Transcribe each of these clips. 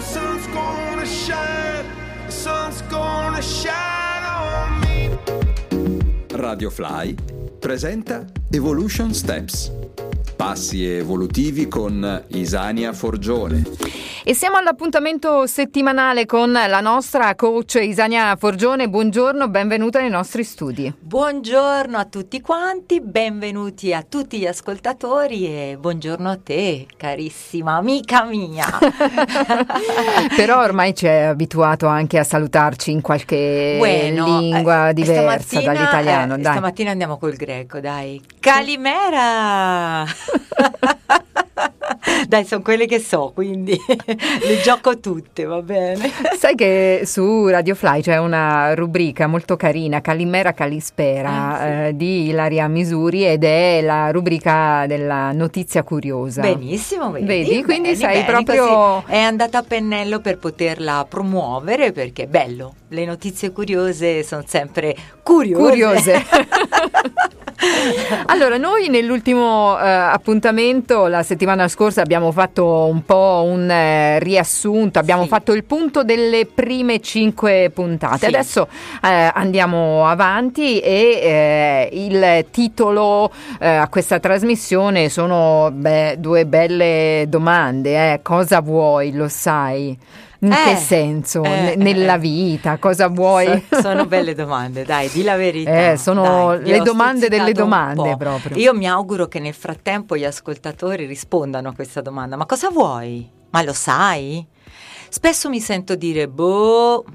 sun's gonna shine, the sun's gonna shine on me. Radio Fly presenta Evolution Steps. Passi evolutivi con Isania Forgione. E siamo all'appuntamento settimanale con la nostra coach Isania Forgione. Buongiorno, benvenuta nei nostri studi. Buongiorno a tutti quanti, benvenuti a tutti gli ascoltatori e buongiorno a te, carissima amica mia. Però ormai ci è abituato anche a salutarci in qualche lingua diversa dall'italiano. Dai. Stamattina andiamo col greco, dai. Calimera! Dai, sono quelle che so, quindi le gioco tutte, va bene. Sai che su Radio Fly c'è una rubrica molto carina, Calimera Calispera, sì, di Ilaria Misuri, ed è la rubrica della notizia curiosa. Benissimo, vedi? Quindi bene, sei bene, proprio... È andata a pennello per poterla promuovere, perché è bello, le notizie curiose sono sempre curiose. Allora, noi nell'ultimo appuntamento la settimana scorsa abbiamo fatto un po' un riassunto, abbiamo fatto il punto delle prime 5 puntate. Sì. Adesso andiamo avanti e il titolo a questa trasmissione sono due belle domande. Cosa vuoi, lo sai? In che senso? Nella vita? Cosa vuoi? Sono belle domande, dai, di la verità. Sono le domande delle domande proprio. Io mi auguro che nel frattempo gli ascoltatori rispondano a questa domanda. Ma cosa vuoi? Ma lo sai? Spesso mi sento dire boh,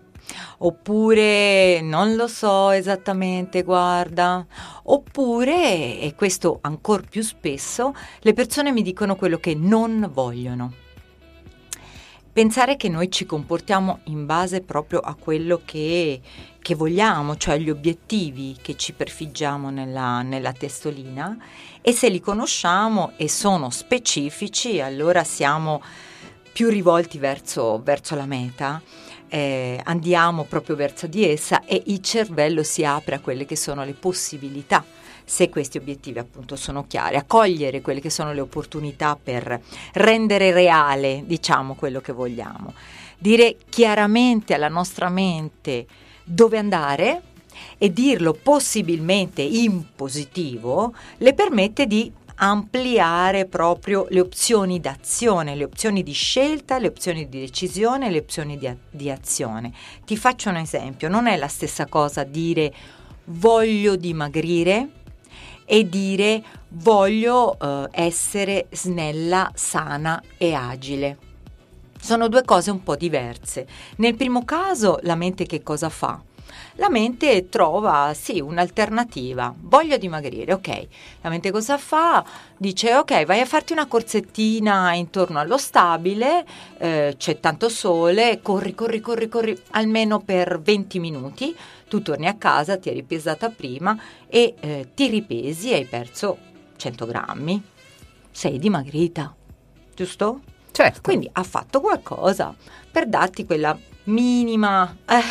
oppure non lo so esattamente, guarda, oppure, e questo ancor più spesso, le persone mi dicono quello che non vogliono. Pensare che noi ci comportiamo in base proprio a quello che vogliamo, cioè gli obiettivi che ci prefiggiamo nella testolina, e se li conosciamo e sono specifici, allora siamo più rivolti verso la meta, andiamo proprio verso di essa e il cervello si apre a quelle che sono le possibilità. Se questi obiettivi appunto sono chiari, a cogliere quelle che sono le opportunità per rendere reale, diciamo, quello che vogliamo. Dire chiaramente alla nostra mente dove andare e dirlo possibilmente in positivo le permette di ampliare proprio le opzioni d'azione, le opzioni di scelta, le opzioni di decisione, le opzioni di azione. Ti faccio un esempio: non è la stessa cosa dire voglio dimagrire e dire voglio essere snella, sana e agile. Sono due cose un po' diverse. Nel primo caso la mente che cosa fa? La mente trova un'alternativa, voglio dimagrire, ok. La mente cosa fa? Dice ok, vai a farti una corsettina intorno allo stabile, c'è tanto sole, corri almeno per 20 minuti, tu torni a casa, ti eri pesata prima e ti ripesi e hai perso 100 grammi, sei dimagrita, giusto? Certo. Quindi ha fatto qualcosa per darti quella minima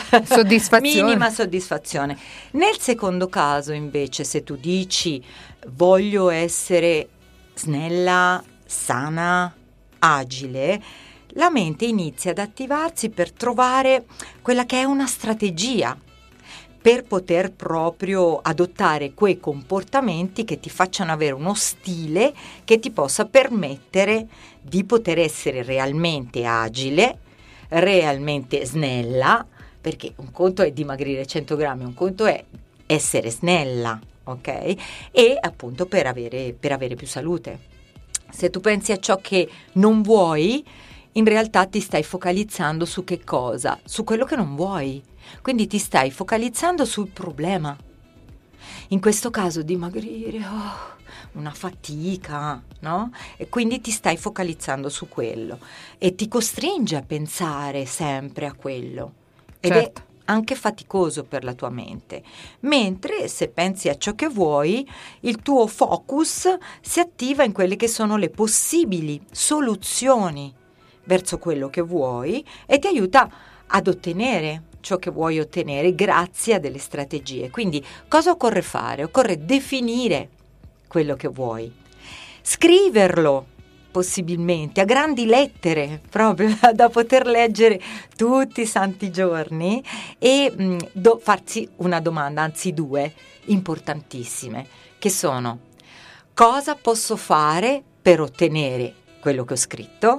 soddisfazione. Nel secondo caso invece, se tu dici voglio essere snella, sana, agile, la mente inizia ad attivarsi per trovare quella che è una strategia per poter proprio adottare quei comportamenti che ti facciano avere uno stile che ti possa permettere di poter essere realmente agile, realmente snella, perché un conto è dimagrire 100 grammi, un conto è essere snella, ok? E appunto per avere più salute. Se tu pensi a ciò che non vuoi, in realtà ti stai focalizzando su che cosa? Su quello che non vuoi. Quindi ti stai focalizzando sul problema. In questo caso dimagrire, una fatica, no? E quindi ti stai focalizzando su quello e ti costringe a pensare sempre a quello. Ed certo. È anche faticoso per la tua mente. Mentre se pensi a ciò che vuoi, il tuo focus si attiva in quelle che sono le possibili soluzioni verso quello che vuoi e ti aiuta ad ottenere ciò che vuoi ottenere grazie a delle strategie. Quindi cosa occorre fare? Occorre definire quello che vuoi, scriverlo possibilmente, a grandi lettere, proprio da poter leggere tutti i santi giorni e farsi una domanda, anzi due, importantissime, che sono: cosa posso fare per ottenere quello che ho scritto?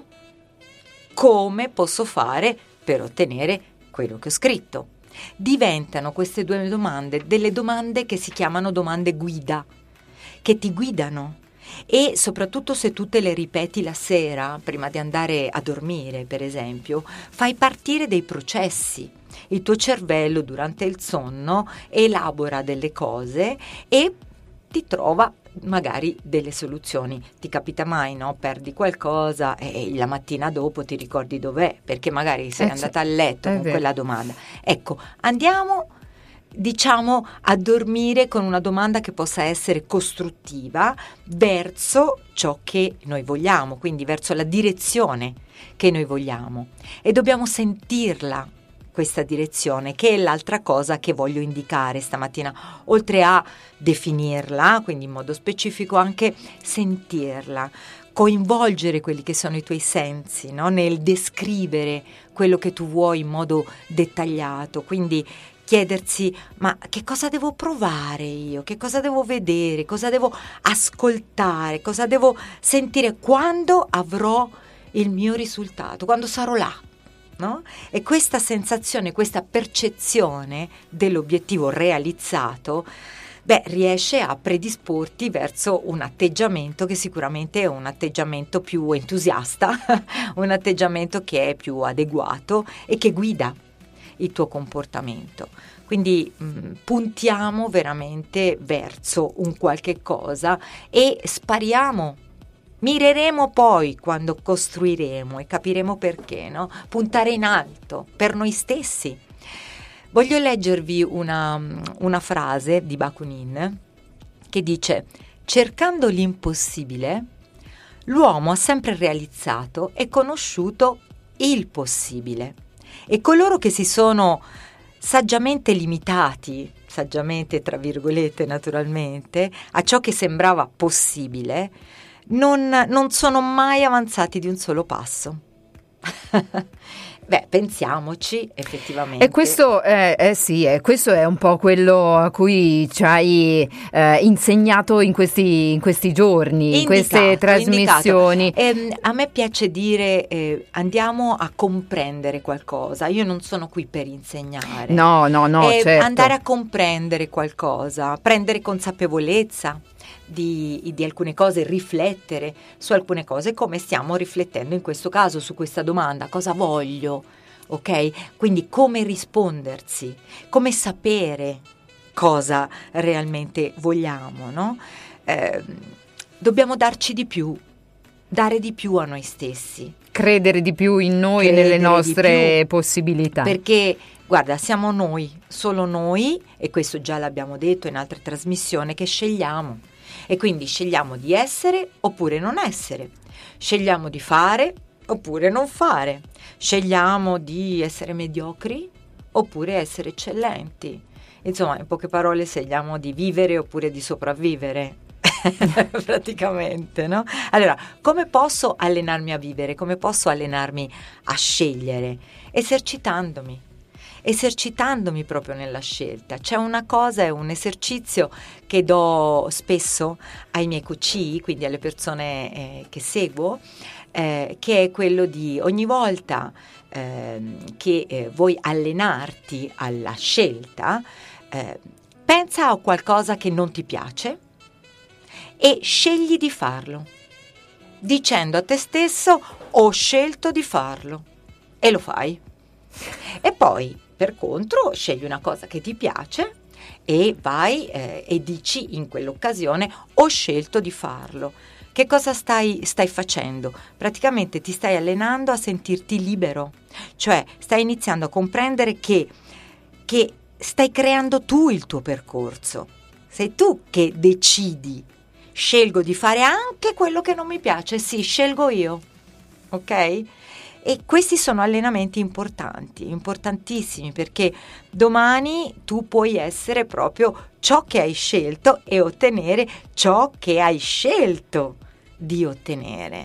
Come posso fare per ottenere quello che ho scritto? Diventano queste due domande delle domande che si chiamano domande guida, che ti guidano, e soprattutto se tu te le ripeti la sera prima di andare a dormire, per esempio, fai partire dei processi. Il tuo cervello durante il sonno elabora delle cose e ti trova magari delle soluzioni. Ti capita mai, no? Perdi qualcosa e la mattina dopo ti ricordi dov'è, perché magari sei andata a letto con quella domanda. Ecco, andiamo, diciamo, a dormire con una domanda che possa essere costruttiva verso ciò che noi vogliamo, quindi verso la direzione che noi vogliamo, e dobbiamo sentirla, questa direzione, che è l'altra cosa che voglio indicare stamattina, oltre a definirla, quindi in modo specifico anche sentirla, coinvolgere quelli che sono i tuoi sensi, no? Nel descrivere quello che tu vuoi in modo dettagliato, quindi chiedersi: ma che cosa devo provare io, che cosa devo vedere, cosa devo ascoltare, cosa devo sentire quando avrò il mio risultato, quando sarò là. No? E questa sensazione, questa percezione dell'obiettivo realizzato, riesce a predisporti verso un atteggiamento che sicuramente è un atteggiamento più entusiasta, un atteggiamento che è più adeguato e che guida il tuo comportamento. Quindi puntiamo veramente verso un qualche cosa e spariamo. Mireremo poi quando costruiremo e capiremo perché, no? Puntare in alto per noi stessi. Voglio leggervi una frase di Bakunin che dice: cercando l'impossibile, l'uomo ha sempre realizzato e conosciuto il possibile, e coloro che si sono saggiamente limitati, saggiamente tra virgolette naturalmente, a ciò che sembrava possibile, non sono mai avanzati di un solo passo. Pensiamoci effettivamente. E questo questo è un po' quello a cui ci hai insegnato in questi giorni, in queste trasmissioni. A me piace dire andiamo a comprendere qualcosa. Io non sono qui per insegnare. No, certo. Andare a comprendere qualcosa, prendere consapevolezza di alcune cose, riflettere su alcune cose, come stiamo riflettendo in questo caso su questa domanda: cosa voglio? Ok? Quindi come rispondersi, come sapere cosa realmente vogliamo, no? Dobbiamo darci di più, dare di più a noi stessi, credere di più in noi e nelle nostre possibilità, perché guarda, siamo noi, solo noi, e questo già l'abbiamo detto in altre trasmissioni, che scegliamo. E quindi scegliamo di essere oppure non essere, scegliamo di fare oppure non fare, scegliamo di essere mediocri oppure essere eccellenti. Insomma, in poche parole, scegliamo di vivere oppure di sopravvivere. Praticamente, no? Allora, come posso allenarmi a vivere? Come posso allenarmi a scegliere? Esercitandomi proprio nella scelta. C'è una cosa, è un esercizio che do spesso ai miei coach, quindi alle persone che seguo, che è quello di ogni volta che vuoi allenarti alla scelta, pensa a qualcosa che non ti piace e scegli di farlo, dicendo a te stesso: ho scelto di farlo, e lo fai. E poi, per contro, scegli una cosa che ti piace e vai e dici in quell'occasione: ho scelto di farlo. Che cosa stai facendo? Praticamente ti stai allenando a sentirti libero, cioè stai iniziando a comprendere che stai creando tu il tuo percorso, sei tu che decidi: scelgo di fare anche quello che non mi piace, sì, scelgo io, ok? E questi sono allenamenti importanti, importantissimi, perché domani tu puoi essere proprio ciò che hai scelto e ottenere ciò che hai scelto di ottenere.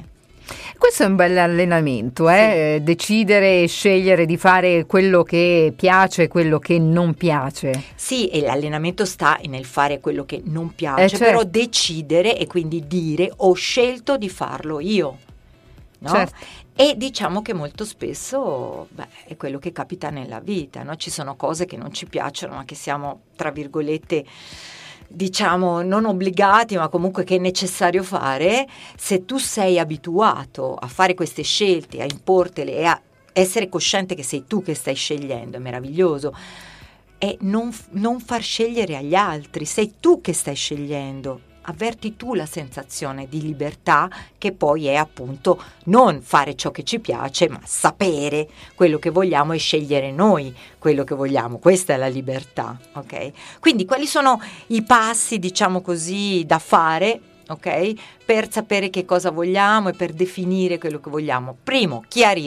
Questo è un bel allenamento, Sì. decidere e scegliere di fare quello che piace e quello che non piace. Sì, e l'allenamento sta nel fare quello che non piace, certo. però decidere e quindi dire ho scelto di farlo io, no? Certo. E diciamo che molto spesso è quello che capita nella vita, no? Ci sono cose che non ci piacciono, ma che siamo, tra virgolette, diciamo non obbligati, ma comunque che è necessario fare. Se tu sei abituato a fare queste scelte, a importele e a essere cosciente che sei tu che stai scegliendo, è meraviglioso. E non far scegliere agli altri, sei tu che stai scegliendo, avverti tu la sensazione di libertà, che poi è appunto non fare ciò che ci piace, ma sapere quello che vogliamo e scegliere noi quello che vogliamo. Questa è la libertà, ok? Quindi quali sono i passi, diciamo così, da fare, ok? Per sapere che cosa vogliamo e per definire quello che vogliamo. Primo,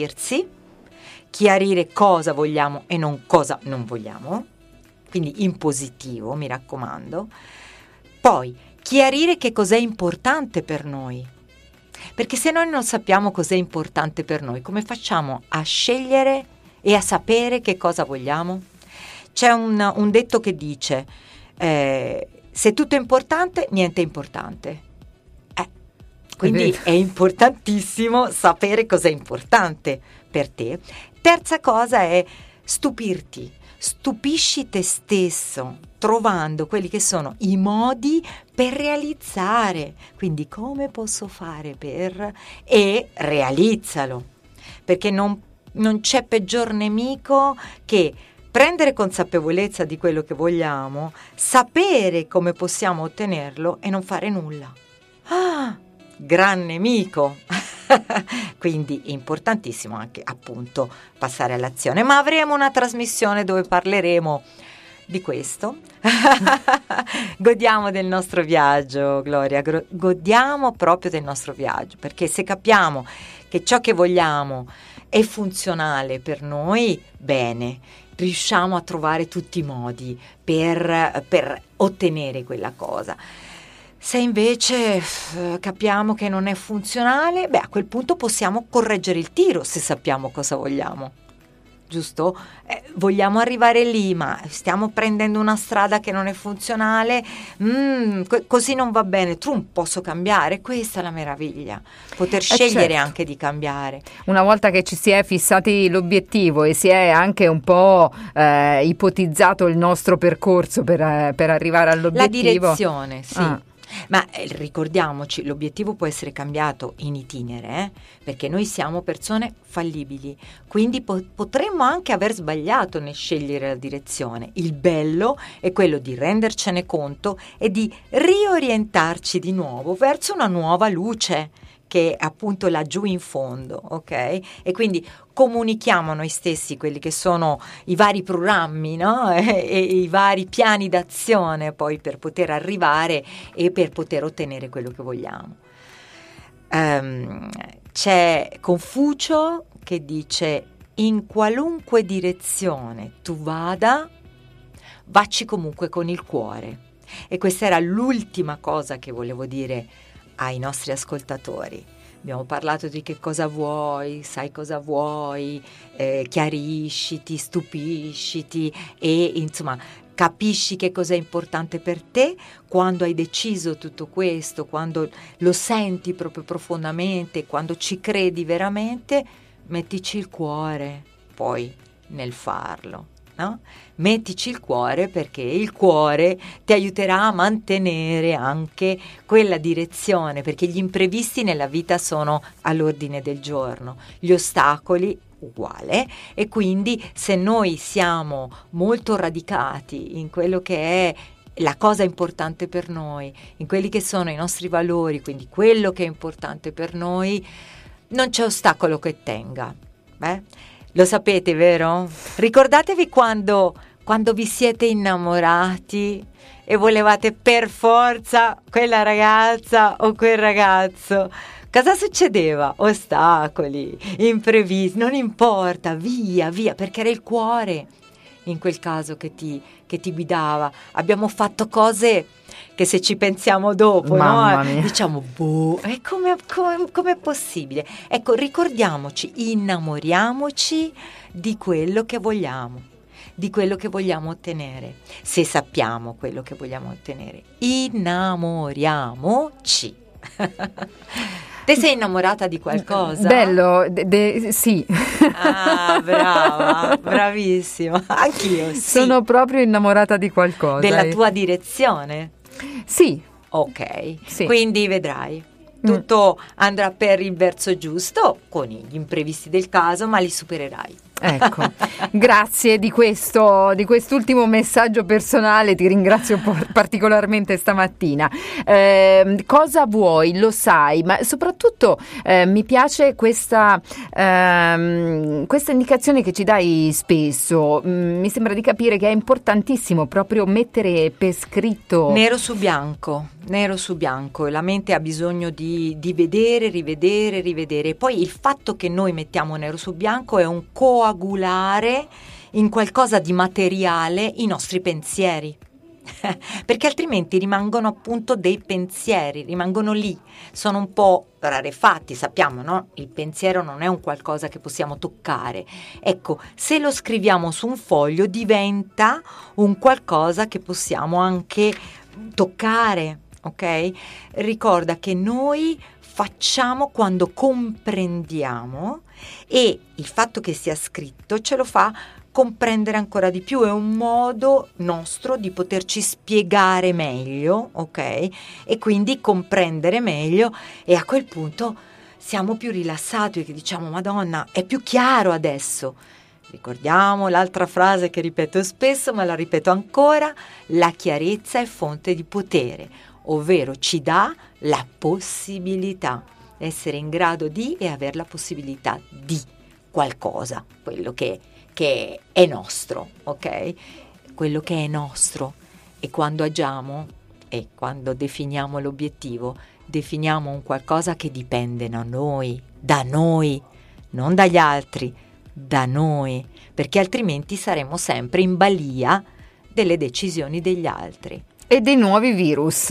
chiarire cosa vogliamo e non cosa non vogliamo, quindi in positivo, mi raccomando. Poi chiarire che cos'è importante per noi, perché se noi non sappiamo cos'è importante per noi, come facciamo a scegliere e a sapere che cosa vogliamo? C'è un detto che dice se tutto è importante, niente è importante. Quindi è importantissimo sapere cos'è importante per te. Terza cosa è stupirti. Stupisci te stesso trovando quelli che sono i modi per realizzare. Quindi come posso fare per... e realizzalo. Perché non c'è peggior nemico che prendere consapevolezza di quello che vogliamo, sapere come possiamo ottenerlo e non fare nulla. Gran nemico. Quindi è importantissimo anche appunto passare all'azione, ma avremo una trasmissione dove parleremo di questo. Godiamo del nostro viaggio, Gloria, godiamo proprio del nostro viaggio, perché se capiamo che ciò che vogliamo è funzionale per noi, bene, riusciamo a trovare tutti i modi per ottenere quella cosa. Se invece capiamo che non è funzionale, a quel punto possiamo correggere il tiro se sappiamo cosa vogliamo, giusto? Vogliamo arrivare lì, ma stiamo prendendo una strada che non è funzionale, così non va bene, posso cambiare? Questa è la meraviglia, poter scegliere certo. anche di cambiare. Una volta che ci si è fissati l'obiettivo e si è anche un po' ipotizzato il nostro percorso per arrivare all'obiettivo. La direzione, sì. Ma ricordiamoci, l'obiettivo può essere cambiato in itinere, perché noi siamo persone fallibili, quindi potremmo anche aver sbagliato nel scegliere la direzione. Il bello è quello di rendercene conto e di riorientarci di nuovo verso una nuova luce, che è appunto laggiù in fondo, ok? E quindi comunichiamo a noi stessi quelli che sono i vari programmi, no? e i vari piani d'azione poi per poter arrivare e per poter ottenere quello che vogliamo. C'è Confucio che dice: in qualunque direzione tu vada, vacci comunque con il cuore. E questa era l'ultima cosa che volevo dire ai nostri ascoltatori. Abbiamo parlato di che cosa vuoi, sai cosa vuoi, chiarisciti, stupisciti e insomma capisci che cosa è importante per te. Quando hai deciso tutto questo, quando lo senti proprio profondamente, quando ci credi veramente, mettici il cuore poi nel farlo. No? Mettici il cuore, perché il cuore ti aiuterà a mantenere anche quella direzione, perché gli imprevisti nella vita sono all'ordine del giorno, gli ostacoli uguale, e quindi se noi siamo molto radicati in quello che è la cosa importante per noi, in quelli che sono i nostri valori, quindi quello che è importante per noi, non c'è ostacolo che tenga. Lo sapete, vero? Ricordatevi quando vi siete innamorati e volevate per forza quella ragazza o quel ragazzo. Cosa succedeva? Ostacoli, imprevisti, non importa, via, perché era il cuore in quel caso che ti guidava. Abbiamo fatto cose che se ci pensiamo dopo, Mamma no? mia. Diciamo, boh, com'è possibile? Ecco, ricordiamoci, innamoriamoci di quello che vogliamo, di quello che vogliamo ottenere, se sappiamo quello che vogliamo ottenere. Innamoriamoci. Te sei innamorata di qualcosa? Bello, sì. Ah, brava, bravissima. Anch'io, sì. Sono proprio innamorata di qualcosa. Della tua direzione? Sì. Ok, Sì. quindi vedrai. Tutto andrà per il verso giusto, con gli imprevisti del caso, ma li supererai. Ecco, grazie di quest'ultimo messaggio personale, ti ringrazio particolarmente stamattina. Cosa vuoi, lo sai, ma soprattutto mi piace questa indicazione che ci dai spesso. Mi sembra di capire che è importantissimo proprio mettere per scritto Nero su bianco, la mente ha bisogno di vedere, rivedere. Poi il fatto che noi mettiamo nero su bianco è un coagulare in qualcosa di materiale i nostri pensieri. Perché altrimenti rimangono appunto dei pensieri, rimangono lì, sono un po' rarefatti, sappiamo, no? Il pensiero non è un qualcosa che possiamo toccare. Ecco, se lo scriviamo su un foglio diventa un qualcosa che possiamo anche toccare, ok? Ricorda che noi facciamo quando comprendiamo, e il fatto che sia scritto ce lo fa comprendere ancora di più, è un modo nostro di poterci spiegare meglio, ok? E quindi comprendere meglio, e a quel punto siamo più rilassati perché diciamo Madonna, è più chiaro adesso. Ricordiamo l'altra frase che ripeto spesso, ma la ripeto ancora: la chiarezza è fonte di potere, ovvero ci dà la possibilità, essere in grado di e avere la possibilità di qualcosa, quello che è nostro, ok? Quello che è nostro. E quando agiamo e quando definiamo l'obiettivo, definiamo un qualcosa che dipende da noi, non dagli altri, da noi, perché altrimenti saremo sempre in balia delle decisioni degli altri. E dei nuovi virus.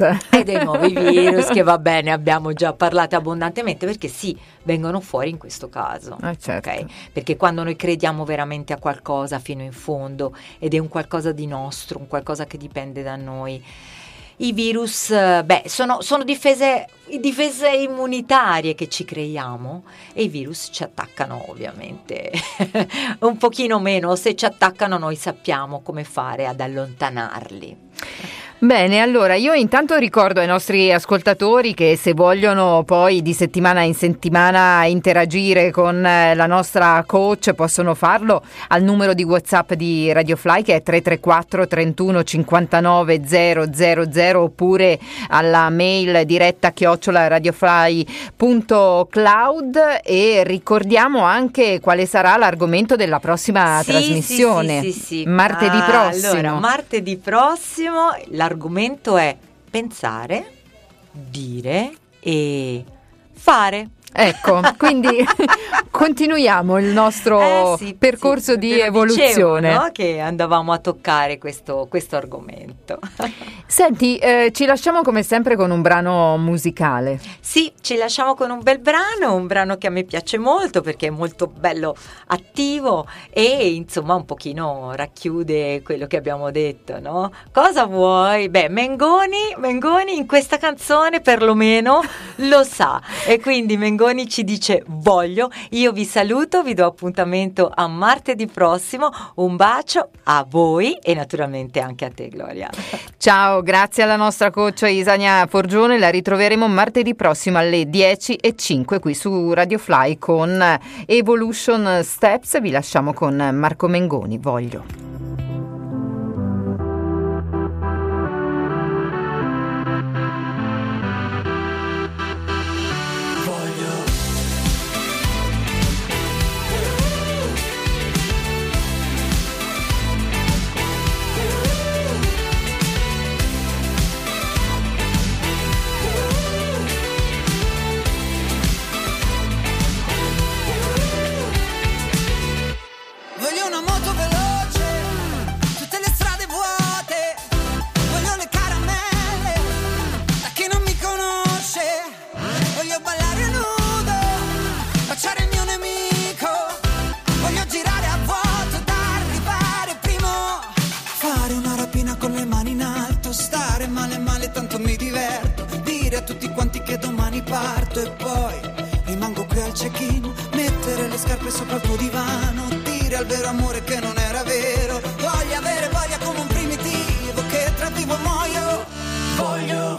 Che va bene, abbiamo già parlato abbondantemente, perché sì, vengono fuori in questo caso. Certo. Okay? Perché quando noi crediamo veramente a qualcosa fino in fondo, ed è un qualcosa di nostro, un qualcosa che dipende da noi, i virus, sono difese immunitarie che ci creiamo, e i virus ci attaccano ovviamente un pochino meno. Se ci attaccano noi sappiamo come fare ad allontanarli. Bene, allora io intanto ricordo ai nostri ascoltatori che se vogliono poi di settimana in settimana interagire con la nostra coach possono farlo al numero di WhatsApp di Radio Fly, che è 334 31 59 000, oppure alla mail diretta @radiofly.cloud. E ricordiamo anche quale sarà l'argomento della prossima trasmissione. Sì. Martedì prossimo. Allora, martedì prossimo l'argomento è pensare, dire e fare. Ecco, quindi continuiamo il nostro percorso di evoluzione. Dicevo, no? Che andavamo a toccare questo argomento. Senti, ci lasciamo come sempre con un brano musicale. Sì, ci lasciamo con un bel brano, un brano che a me piace molto perché è molto bello, attivo, e insomma un pochino racchiude quello che abbiamo detto, no? Cosa vuoi? Beh, Mengoni in questa canzone perlomeno lo sa, e quindi Mengoni ci dice voglio. Io vi saluto, vi do appuntamento a martedì prossimo, un bacio a voi e naturalmente anche a te, Gloria. Ciao, grazie alla nostra coach Isania Forgione, la ritroveremo martedì prossimo alle 10:05 qui su Radio Fly con Evolution Steps. Vi lasciamo con Marco Mengoni, voglio. Voglio una moto veloce tutti quanti che domani parto e poi rimango qui al check-in, mettere le scarpe sopra il tuo divano, dire al vero amore che non era vero. Voglio avere voglia come un primitivo che tra vivo e muoio. Voglio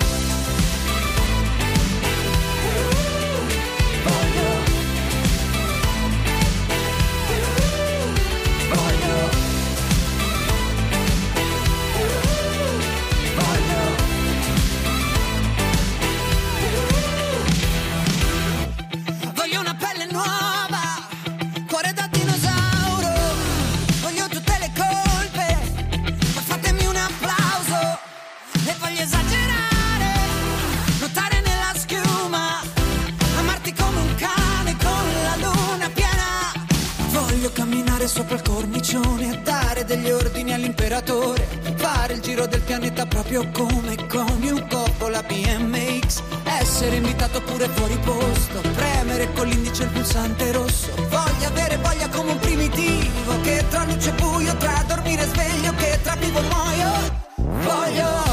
una pelle nuova, cuore da dinosauro, voglio tutte le colpe, ma fatemi un applauso, e voglio esagerare, nuotare nella schiuma, amarti come un cane con la luna piena. Voglio camminare sopra il cornicione e dare degli ordini all'imperatore, fare il giro del pianeta proprio come coni un Coppola BMX, essere invitato pure fuori posto, premere con l'indice il pulsante rosso. Voglio avere voglia come un primitivo che tra luce e buio, tra dormire e sveglio, che tra vivo e muoio. Voglio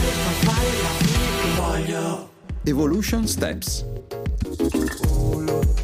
Evolution Steps.